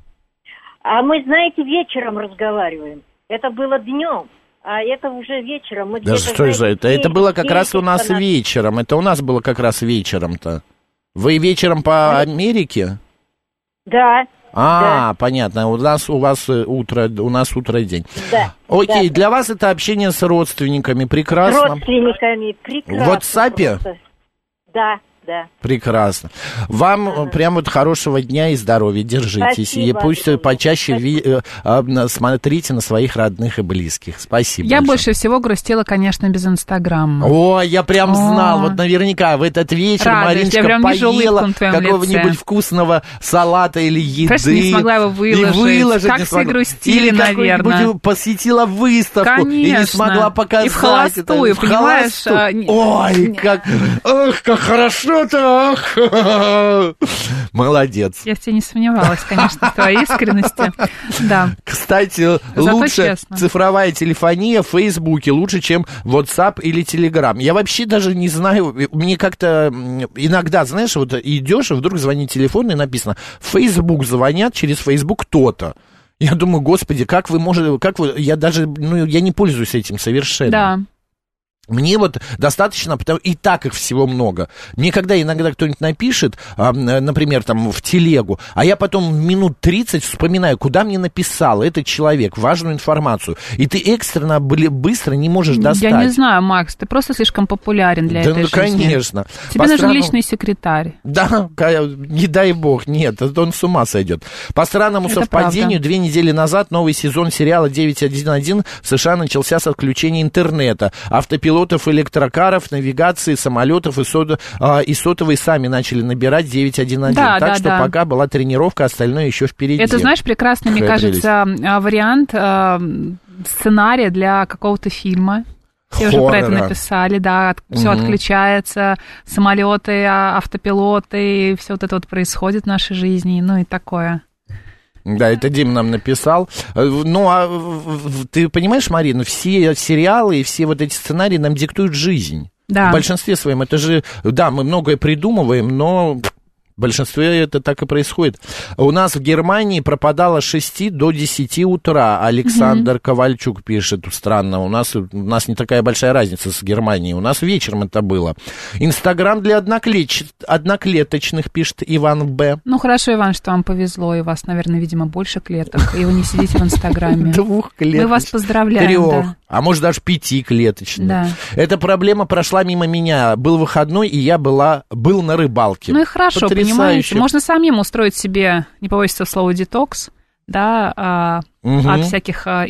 А мы, знаете, вечером разговариваем. Это было днем, а это уже вечером. Мы да что же это? Это было как раз у нас вечером. Это у нас было как раз вечером-то. Вы вечером по Америке? Да. А, да. Понятно. У нас у вас утро, у нас утро и день. Да. Окей, да. Для вас это общение с родственниками прекрасно. С родственниками прекрасно. В WhatsApp? Просто. Да. Да. Прекрасно. Вам ага. прям вот хорошего дня и здоровья. Держитесь. Спасибо. И пусть почаще ви, э, смотрите на своих родных и близких. Спасибо. Я большое. больше всего грустила, конечно, без Инстаграма. О, я прям О. знал. Вот наверняка в этот вечер Радость. Мариночка поела какого-нибудь вкусного салата или еды. Конечно, не смогла его выложить. И выложить как не все смогла. грустили, или наверное. Посетила выставку. Конечно. И не смогла показать. И в холостую, это, понимаешь? В холостую. Ой, как... Ох, как хорошо-то, ах. Молодец. Я в тебе не сомневалась, конечно, в твоей искренности. Да. Кстати, Зато лучше честно. Цифровая телефония в Фейсбуке лучше, чем WhatsApp или Telegram. Я вообще даже не знаю, мне как-то иногда, знаешь, вот идешь, и вдруг звонит телефон, и написано: в Facebook звонят, через Facebook кто-то. Я думаю, господи, как вы можете, как вы, я даже, ну, я не пользуюсь этим совершенно. Да. Мне вот достаточно, потому и так их всего много. Мне когда иногда кто-нибудь напишет, а, например, там в телегу, а я потом минут тридцать вспоминаю, куда мне написал этот человек важную информацию, и ты экстренно быстро не можешь достать. Я не знаю, Макс, ты просто слишком популярен для да, этой ну, жизни. конечно. Тебе По нужен странам... личный секретарь. Да, не дай бог, нет, он с ума сойдет. По странному Это совпадению, правда. Две недели назад новый сезон сериала девять один один в США начался с отключения интернета. Автопилотов, электрокаров, навигации, самолетов и, сод... а, и сотовые сами начали набирать девять один один. Да, так да, что да. пока была тренировка, остальное еще впереди. Это, знаешь, прекрасный, мне Какая кажется, прелесть. вариант э, сценария для какого-то фильма. Все уже про это написали, да, от, все угу. отключается, самолеты, автопилоты, все вот это вот происходит в нашей жизни, ну и такое. Да, это Дим нам написал. Ну, а ты понимаешь, Марина, все сериалы и все вот эти сценарии нам диктуют жизнь. Да. В большинстве своем. Это же, да, мы многое придумываем, но... В большинстве это так и происходит. У нас в Германии пропадало с шести до десяти утра. Александр mm-hmm. Ковальчук пишет, странно, у нас, у нас не такая большая разница с Германией. У нас вечером это было. Инстаграм для одноклеч... одноклеточных, пишет Иван Б. Ну, хорошо, Иван, что вам повезло, и у вас, наверное, видимо, больше клеток, и вы не сидите в Инстаграме. Двухклеточных. Мы вас поздравляем. Трех. А может, даже пятиклеточных. Да. Эта проблема прошла мимо меня. Был выходной, и я была, был на рыбалке. Ну и хорошо, понимаете, можно самим устроить себе, не побоюсь этого слова, детокс, да, а, угу. от всяких а,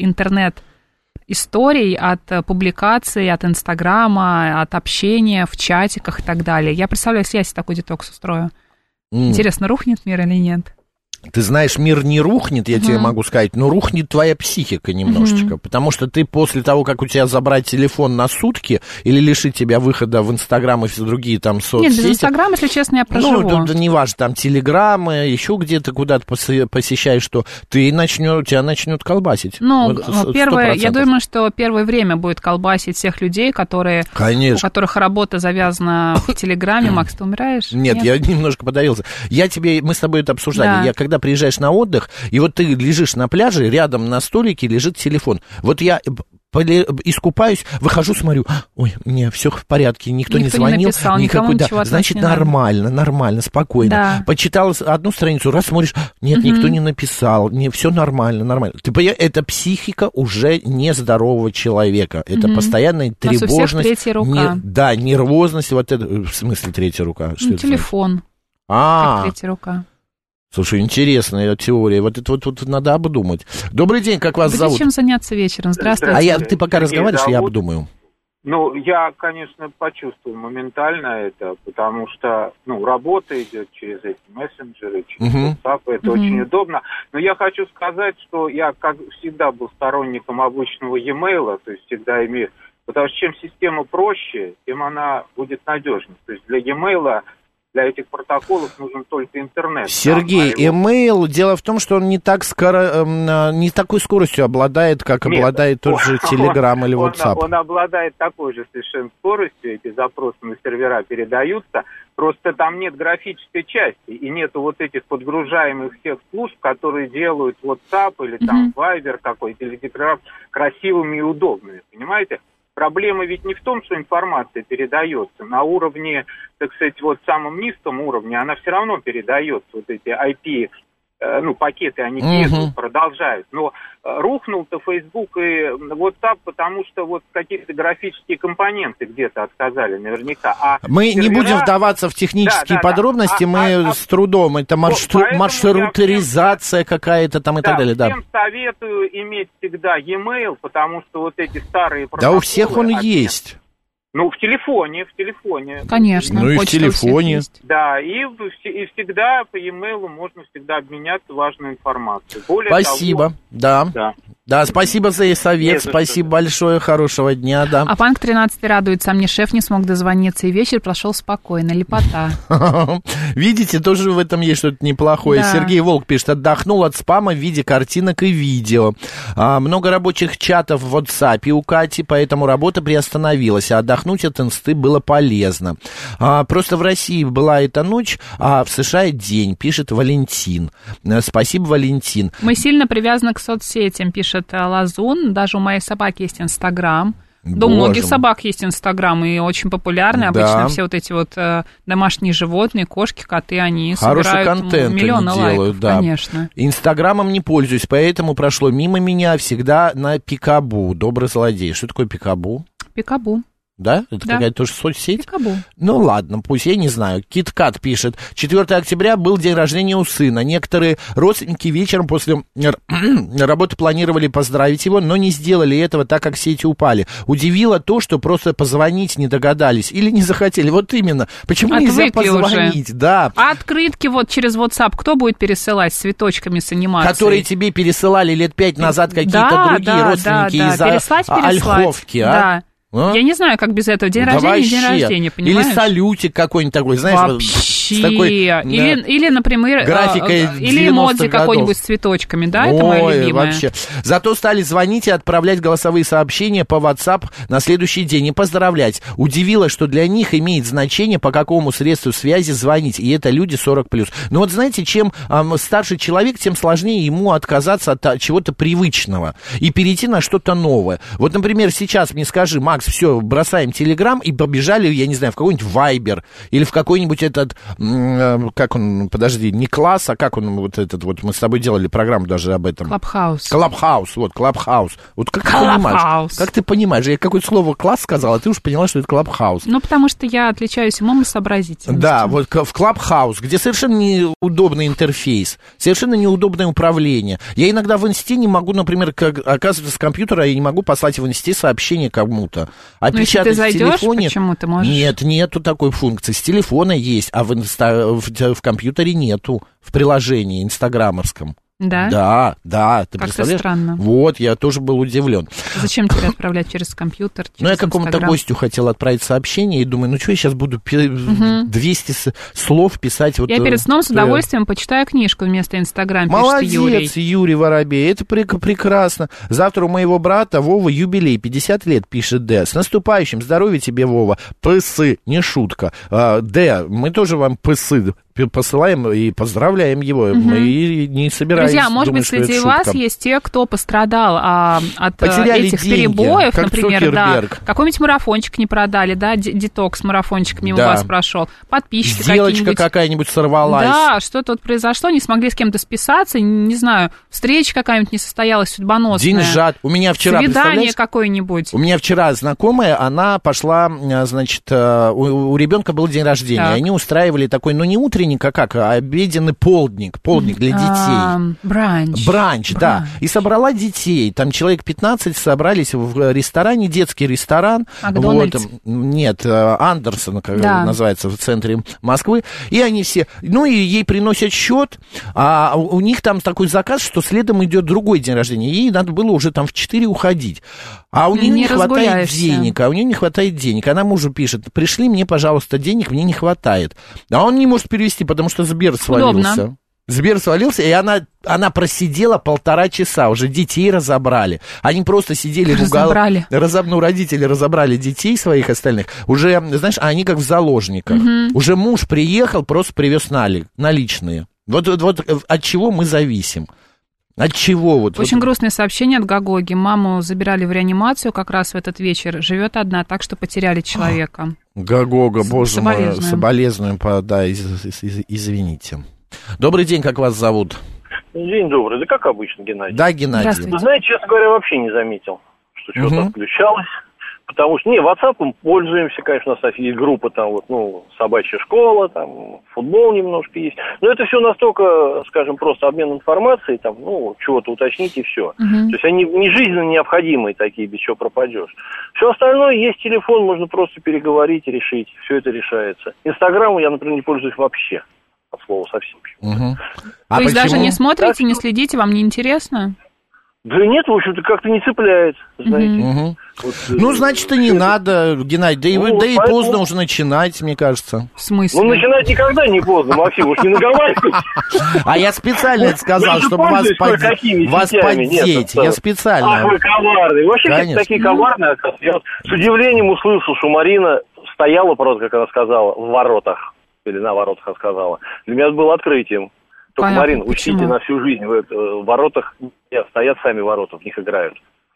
интернет-историй, от а, публикаций, от Инстаграма, от общения в чатиках и так далее. Я представляю, если я себе такой детокс устрою. Mm. Интересно, рухнет мир или нет? Ты знаешь, мир не рухнет, я uh-huh. тебе могу сказать, но рухнет твоя психика немножечко, uh-huh. потому что ты после того, как у тебя забрать телефон на сутки или лишить тебя выхода в Инстаграм и все другие там соцсети... Нет, без Инстаграма, если честно, я проживу. Ну, да, не важно, там Телеграмы, еще где-то куда-то посещаешь, что ты начнешь, тебя начнет колбасить. Ну, вот, первое, я думаю, что первое время будет колбасить всех людей, которые, Конечно. у которых работа завязана в Телеграме. Макс, ты умираешь? Нет, Нет, я немножко подавился. Я тебе, мы с тобой это обсуждали, да. я когда приезжаешь на отдых, и вот ты лежишь на пляже, рядом на столике лежит телефон. Вот я поле... искупаюсь, выхожу, смотрю, ой, мне все в порядке, никто, никто не звонил. Не написал, никакой, да. Значит, нормально, надо. нормально, спокойно. Да. Почитала одну страницу, раз смотришь, нет, угу. никто не написал, не, все нормально, нормально. Ты понимаешь, это психика уже нездорового человека. Это угу. постоянная тревожность. У всех третья рука. Не, да, нервозность, вот это, в смысле третья рука? Что ну, это телефон. Значит? А, как третья рука. Слушай, интересная теория. Вот это вот, вот надо обдумать. Добрый день, как вас Вы зовут? Чем заняться вечером? Здравствуйте. А я, ты пока разговариваешь, зовут. я обдумаю. Ну, я, конечно, почувствую моментально это, потому что, ну, работа идет через эти мессенджеры, через uh-huh. WhatsApp, это uh-huh. очень удобно. Но я хочу сказать, что я, как всегда, был сторонником обычного e-mail, то есть всегда имею... Потому что чем система проще, тем она будет надежнее. То есть для e-mail... Для этих протоколов нужен только интернет. Сергей, да, а его... email, дело в том, что он не так скоро, не такой скоростью обладает, как Нет, обладает тот же Telegram или WhatsApp. Он, он обладает такой же совершенно скоростью, эти запросы на сервера передаются, просто там нет графической части, и нету вот этих подгружаемых всех служб, которые делают WhatsApp или там mm-hmm. Viber какой-то, или Telegram красивыми и удобными, понимаете? Проблема ведь не в том, что информация передается. На уровне, так сказать, вот самом низком уровне, она все равно передается. Вот эти ай пи, э, ну, пакеты, они uh-huh. продолжают. Но э, рухнул-то Facebook и WhatsApp, потому что вот какие-то графические компоненты где-то отказали наверняка. А мы сервера... не будем вдаваться в технические да, да, подробности, да. мы а, с трудом. Это маршру... маршрутизация всем... какая-то там и да, так далее. Да, всем советую иметь всегда e-mail, потому что вот эти старые протоколы... Да у всех он обмен... есть. Ну, в телефоне, в телефоне. Конечно. Ну и в телефоне. Да, и, и всегда по e-mail можно всегда обменяться важной информацией. Более спасибо, того, да. да. Да, спасибо за совет, спасибо большое, хорошего дня, да. А Панк тринадцать радуется, а мне шеф не смог дозвониться, и вечер прошел спокойно, лепота. Видите, тоже в этом есть что-то неплохое. Да. Сергей Волк пишет, отдохнул от спама в виде картинок и видео. А, много рабочих чатов в WhatsApp у Кати, поэтому работа приостановилась, а отдохнуть от инсты было полезно. А, просто в России была эта ночь, а в США день, пишет Валентин. Спасибо, Валентин. Мы сильно привязаны к соцсетям, пишет Лазун, даже у моей собаки есть Инстаграм. Да, у многих собак есть Инстаграм, и очень популярны. Да. Обычно все вот эти вот э, домашние животные, кошки, коты, они хороший собирают контент миллионы они лайков, делают, да. конечно. Инстаграмом не пользуюсь, поэтому прошло мимо меня всегда на Пикабу. Добрый злодей. Что такое Пикабу? Пикабу. Да? Это да. какая-то тоже соцсеть? Пикабу. Ну ладно, пусть, я не знаю. Киткат пишет. четвёртого октября был день рождения у сына. Некоторые родственники вечером после работы планировали поздравить его, но не сделали этого, так как сети упали. Удивило то, что просто позвонить не догадались или не захотели. Вот именно. Почему Отвыкли нельзя позвонить? Уже. Да. А открытки вот через WhatsApp кто будет пересылать с цветочками, с анимацией? Которые тебе пересылали лет пять назад какие-то да, другие да, родственники да, да. из-за переслать, переслать. Ольховки, а? Да. А? Я не знаю, как без этого. День да рождения, вообще. день рождения, понимаешь? Или салютик какой-нибудь такой, знаешь, вообще. с такой... Или, да, или, например, графикой или эмодзи какой-нибудь с цветочками, да, Ой, это моя любимая. Вообще. Зато стали звонить и отправлять голосовые сообщения по WhatsApp на следующий день и поздравлять. Удивило, что для них имеет значение, по какому средству связи звонить, и это люди сорок плюс. Но вот знаете, чем э, старше человек, тем сложнее ему отказаться от, от чего-то привычного и перейти на что-то новое. Вот, например, сейчас мне скажи, Макс, все, бросаем Телеграм и побежали, я не знаю, в какой-нибудь Вайбер или в какой-нибудь этот, как он, подожди, не класс, а как он, вот этот, вот мы с тобой делали программу даже об этом. Клабхаус. Клабхаус, вот, Клабхаус. Вот как ты понимаешь? Как ты понимаешь? Я какое-то слово класс сказал, а ты уж поняла, что это Клабхаус. Ну, потому что я отличаюсь умом и сообразительностью. Да, вот в Клабхаус, где совершенно неудобный интерфейс, совершенно неудобное управление. Я иногда в инсте не могу, например, как, оказывается, с компьютера я не могу послать в инсте сообщение кому-то. А ну, если ты зайдешь, телефоне... почему ты можешь? Нет, нету такой функции. С телефона есть, а в, инста... в, в компьютере нету, в приложении инстаграмовском. Да? Да, да, ты как-то представляешь? Странно. Вот, я тоже был удивлен. Зачем тебе отправлять через компьютер, через Ну, я какому-то Инстаграм? гостю хотел отправить сообщение и думаю, ну что я сейчас буду двести угу. слов писать. Вот, я перед сном с удовольствием я... почитаю книжку вместо Инстаграм, молодец, пишет Юрий. Юрий Воробей, это прек- прекрасно. Завтра у моего брата Вова юбилей, пятьдесят лет, пишет Д. С наступающим, здоровья тебе, Вова. Пысы, не шутка. А, Д, мы тоже вам пысы посылаем и поздравляем его. Угу. Мы не собираемся. Друзья, может думать, быть, среди вас есть те, кто пострадал а, от Потеряли этих деньги, перебоев, как например, да. Цукерберг. Какой-нибудь марафончик не продали, да, детокс марафончик мимо да. вас прошел. Подписчики Сделочка какие-нибудь. какая-нибудь сорвалась. Да, что-то вот произошло, не смогли с кем-то списаться, не знаю, встреча какая-нибудь не состоялась судьбоносная. Деньжат. У меня вчера, свидание какое-нибудь. У меня вчера знакомая, она пошла, значит, у, у ребенка был день рождения, так. они устраивали такой, ну не утренник, а как, а обеденный полдник, полдник для детей. А, бранч. Бранч, да. И собрала детей, там человек пятнадцать собрались в ресторане, детский ресторан. Макдональдс? Вот, нет, Андерсон, как да. называется, в центре Москвы. И они все, ну и ей приносят счет, а у них там такой заказ, что следом идет другой день рождения. Ей надо было уже там в четыре уходить. А у нее не, не хватает денег, а у нее не хватает денег. Она мужу пишет, пришли мне, пожалуйста, денег, мне не хватает. А он не может перевести, потому что Сбер свалился. Удобно. Сбер свалился, и она, она просидела полтора часа, уже детей разобрали. Они просто сидели в уголке. Разоб... Ну, родители разобрали детей своих остальных. Уже, знаешь, они как в заложниках. Угу. Уже муж приехал, просто привез нали... наличные. Вот, вот, вот от чего мы зависим. От чего? Вот, Очень вот... грустное сообщение от Гагоги. Маму забирали в реанимацию как раз в этот вечер. Живет одна, так что потеряли человека. Гагога, боже мой, соболезнуем. соболезнуем, да, из, из, из, извините. Добрый день, как вас зовут? День добрый, да как обычно, Геннадий. Да, Геннадий. Вы знаете, честно говоря, вообще не заметил, что что-то угу. отключалось. Потому что, не, WhatsApp пользуемся, конечно, у нас есть группа, там, вот, ну, собачья школа, там, футбол немножко есть. Но это все настолько, скажем, просто обмен информацией, там, ну, чего-то уточнить и все. Uh-huh. То есть они не жизненно необходимые такие, без чего пропадешь. Все остальное, есть телефон, можно просто переговорить и решить. Все это решается. Инстаграмом я, например, не пользуюсь вообще. От слова совсем. Uh-huh. А То есть даже не смотрите, так, не следите, вам не интересно? Да нет, в общем-то, как-то не цепляет, знаете. Угу. Вот, ну, значит, и не это... надо, Геннадий, да, ну, и, да и поэтому... поздно уже начинать, мне кажется. В смысле? Ну, начинать никогда не поздно, Максим, уж не наговаривайте. А я специально это сказал, чтобы вас поддеть. Я специально. Ах, вы коварные. Вообще, такие коварные. Я с удивлением услышал, что Марина стояла, просто, как она сказала, в воротах. Или на воротах она сказала. Для меня это было открытием. Только, понятно, Марин, учтите на всю жизнь, в воротах нет, стоят сами ворота, в них играют.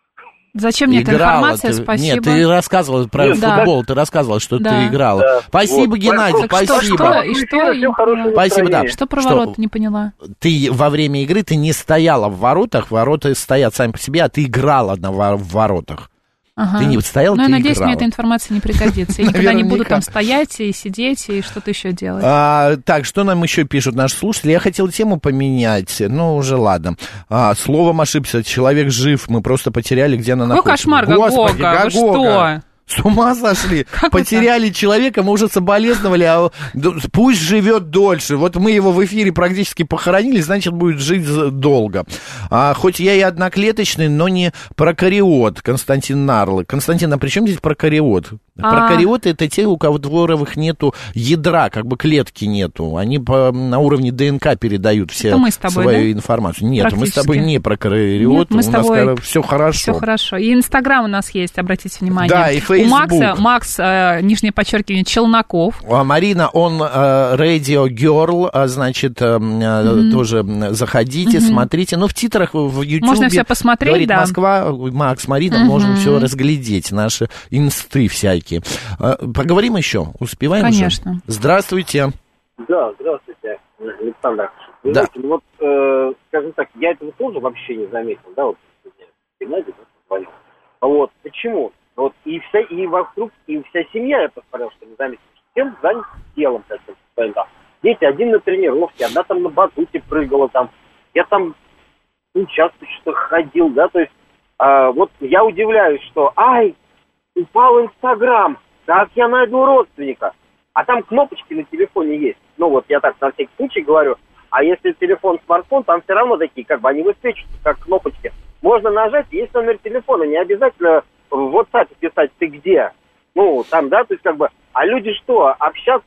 Зачем мне эта информация? Ты, спасибо. Нет, ты рассказывала про нет, футбол, да. ты рассказывала, что да. ты играла. Да. Спасибо, вот. Геннадий, так спасибо. Что, и что, и что? Спасибо, да. Что про ворота, не поняла? Ты во время игры, ты не стояла в воротах, ворота стоят сами по себе, а ты играла на, в воротах. Ага. Ты не стояла, ну, ты я надеюсь, играла. мне эта информация не пригодится. Я никогда не буду там стоять и сидеть, и что-то еще делать. А, так, что нам еще пишут наши слушатели? Я хотел тему поменять, ну, уже ладно. А, словом ошибся, человек жив, мы просто потеряли, где она находится. Какой кошмар, Господи, Гагога, вы что? С ума сошли, как потеряли человека, мы уже соболезновали, а пусть живет дольше. Вот мы его в эфире практически похоронили, значит, будет жить долго. А, хоть я и одноклеточный, но не прокариот, Константин Нарлы. Константин, а при чем здесь прокариот? А. Прокариоты — это те, у которых нету ядра, как бы клетки нету. Они по, на уровне ДНК передают все тобой, свою да? информацию. Нет, мы с тобой не прокариоты, у нас все хорошо. Все хорошо. И Инстаграм у нас есть, обратите внимание. Да, и Facebook. У Макса, Макс, э, нижнее подчеркивание, Челноков. А Марина, он э, Radio Girl, а, значит, э, mm-hmm. тоже заходите, mm-hmm. смотрите. Ну, в титрах в YouTube можно все посмотреть, говорит да. Москва, Макс, Марина, mm-hmm. можно все разглядеть, наши инсты всякие. Поговорим еще? Успеваем? Конечно. Уже? Здравствуйте. Да, здравствуйте, Александр. Вы да. знаете, вот, э, скажем так, я этого тоже вообще не заметил, да, вот Геннадий позвонил. Вот, почему? Вот, и вся, и вокруг, и вся семья, я посмотрел, что не заметил, всем занят делом, так сказать, да. Дети, один на тренировке, одна там на батуте прыгала там, я там участвую, что ходил, да, то есть, э, вот я удивляюсь, что, ай, упал Инстаграм, так я найду родственника. А там кнопочки на телефоне есть. Ну вот я так на всякий случай говорю. А если телефон, смартфон, там все равно такие, как бы они высвечиваются, как кнопочки. Можно нажать, есть номер телефона, не обязательно в WhatsApp писать «ты где?». Ну, там, да, то есть как бы... А люди что, общаться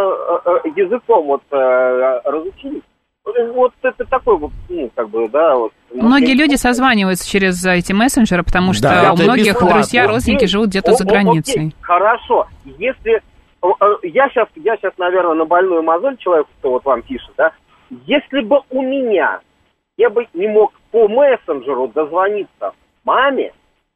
э, э, языком вот э, разучились? Вот это такой вот, ну, как бы, да, вот. Многие люди созваниваются через эти мессенджеры, потому что да, у многих бесплатно. Друзья, родственники окей. живут где-то о, за границей. Окей. Хорошо. Если я сейчас, я сейчас, наверное, на больную мозоль человеку, кто вот вам пишет, да, если бы у меня, я бы не мог по мессенджеру дозвониться маме,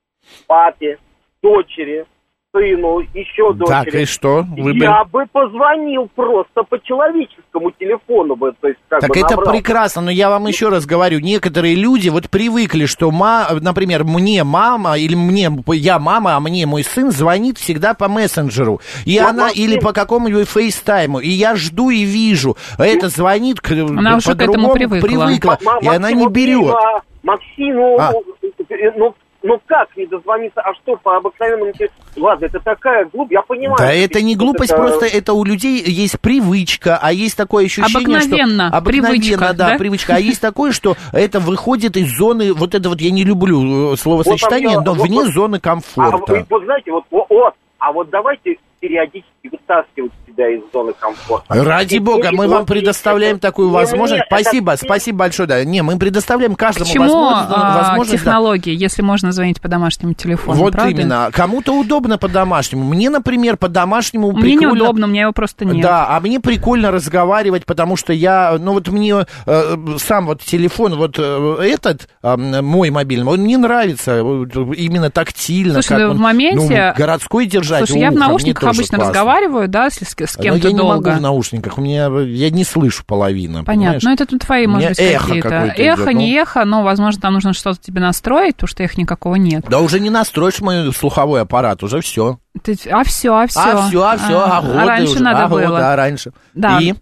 папе, дочери, сыну, еще дочери. Так, и что? Вы я бы... бы позвонил просто по человеческому телефону бы, то есть как так бы это набрал. прекрасно, но я вам еще раз говорю, некоторые люди вот привыкли, что, ма, например, мне мама, или мне, я мама, а мне мой сын звонит всегда по мессенджеру, и вот она, вот или нет. по какому-нибудь фейстайму, и я жду и вижу, это звонит, она уже к этому привыкла, привыкла М- и она не берет. Максиму, А. ну, ну как не дозвониться, а что по обыкновенному телефону? Ладно, это такая глупость, я понимаю. Да это не глупость, это... просто это у людей есть привычка, а есть такое ощущение, обыкновенно, что... Обыкновенно, привычка, да, да? привычка. А есть такое, что это выходит из зоны, вот это вот я не люблю словосочетание, вот, но вот, вне вот, зоны комфорта. А, вы, вот знаете, вот, вот, а вот давайте периодически вытаскивать себя из зоны комфорта. Ради и, бога, и, мы и, вам вот, предоставляем и, такую и возможность. мне Спасибо, это... спасибо большое. Да. Не, мы предоставляем каждому Почему возможность. а, возможность технологии, да. Если можно звонить по домашнему телефону, вот правда? именно. Кому-то удобно по-домашнему. Мне, например, по-домашнему Мне прикольно... неудобно, у меня его просто нет. Да, а мне прикольно разговаривать, потому что я, ну вот мне э, сам вот телефон, вот э, этот, э, мой мобильный, он мне нравится, вот, именно тактильно. Слушай, как да он, в моменте... ну, городской держать. Слушай, я в ухо, наушниках мне тоже обычно классно. разговариваю, да, с, с кем-то Но я долго. не могу в наушниках, у меня, я не слышу половину. Понятно, но это тут твои, может быть, эхо какие-то. какое-то Эхо, идет, не ну. эхо, но, возможно, там нужно что-то тебе настроить, потому что эхо никакого нет. Да уже не настроишь мой слуховой аппарат, уже все. Ты, а все, а все. А все, а все, а, а, годы а раньше уже. надо а, было. Да, раньше. Да. И?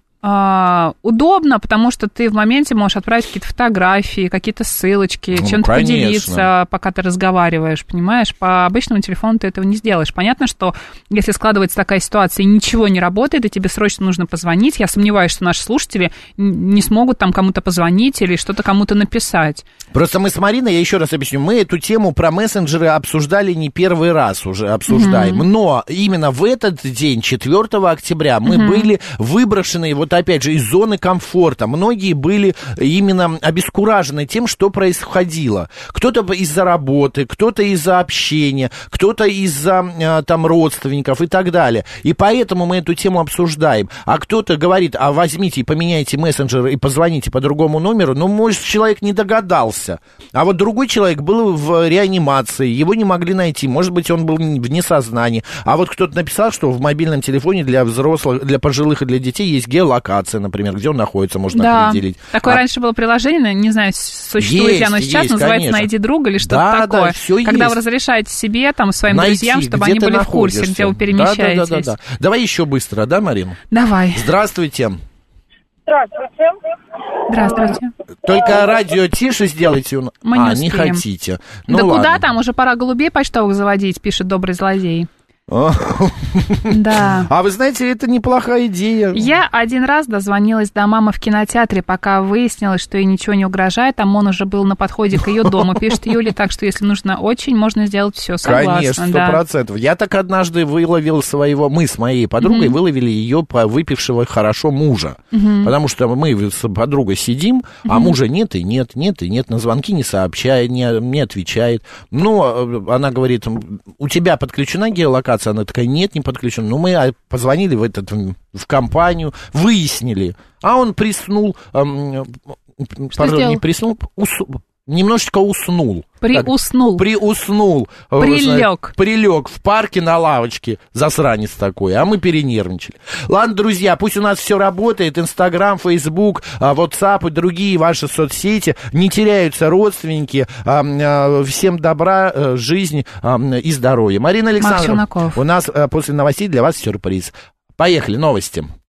А, удобно, потому что ты в моменте можешь отправить какие-то фотографии, какие-то ссылочки, Ну, чем-то конечно. поделиться, пока ты разговариваешь, понимаешь? По обычному телефону ты этого не сделаешь. Понятно, что если складывается такая ситуация и ничего не работает, и тебе срочно нужно позвонить, я сомневаюсь, что наши слушатели не смогут там кому-то позвонить или что-то кому-то написать. Просто мы с Мариной, я еще раз объясню, мы эту тему про мессенджеры обсуждали не первый раз уже, обсуждаем. Mm-hmm. Но именно в этот день, четвёртого октября, мы mm-hmm. были выброшены, вот опять же, из зоны комфорта. Многие были именно обескуражены тем, что происходило. Кто-то из-за работы, кто-то из-за общения, кто-то из-за там родственников и так далее. И поэтому мы эту тему обсуждаем. А кто-то говорит, а возьмите и поменяйте мессенджер и позвоните по другому номеру. Ну, может, человек не догадался. А вот другой человек был в реанимации, его не могли найти, может быть, он был вне сознания. А вот кто-то написал, что в мобильном телефоне для взрослых, для пожилых и для детей есть геолокация, например, где он находится, можно да. определить. Такое а... раньше было приложение, не знаю, существует есть, ли оно сейчас, есть, называется конечно. «Найди друга» или что-то да, такое. Да, все Когда есть. вы разрешаете себе, там, своим найти, друзьям, чтобы они были в курсе, где вы перемещаетесь. Да, да, да, да. Давай еще быстро, да, Марина? Давай. Здравствуйте. Здравствуйте. Здравствуйте. Только радио тише сделайте. Мы а, не не хотите. Ну, да ладно. куда там? Уже пора голубей почтовых заводить, пишет добрый злодей. Да. А вы знаете, это неплохая идея. Я один раз дозвонилась до мамы в кинотеатре, пока выяснилось, что ей ничего не угрожает, а он уже был на подходе к ее дому, пишет Юля, так что если нужно очень, можно сделать все, согласна. Конечно, сто процентов. Да. Я так однажды выловил своего, мы с моей подругой mm-hmm. выловили ее выпившего хорошо мужа, mm-hmm. потому что мы с подругой сидим, mm-hmm. а мужа нет и нет, нет и нет, на звонки не сообщает, не, не отвечает. Но она говорит, у тебя подключена геолокация? Она такая, нет, не подключена. Ну, мы позвонили в, этот, в компанию, выяснили. А он приснул, эм, пардон, сделал? не приснул, ус, немножечко уснул. Приуснул. Так, приуснул. Прилег. Прилег в парке на лавочке. Засранец такой. А мы перенервничали. Ладно, друзья, пусть у нас все работает. Инстаграм, Фейсбук, WhatsApp и другие ваши соцсети. Не теряются родственники. Всем добра, жизни и здоровья. Марина Александровна, у нас после новостей для вас сюрприз. Поехали, новости.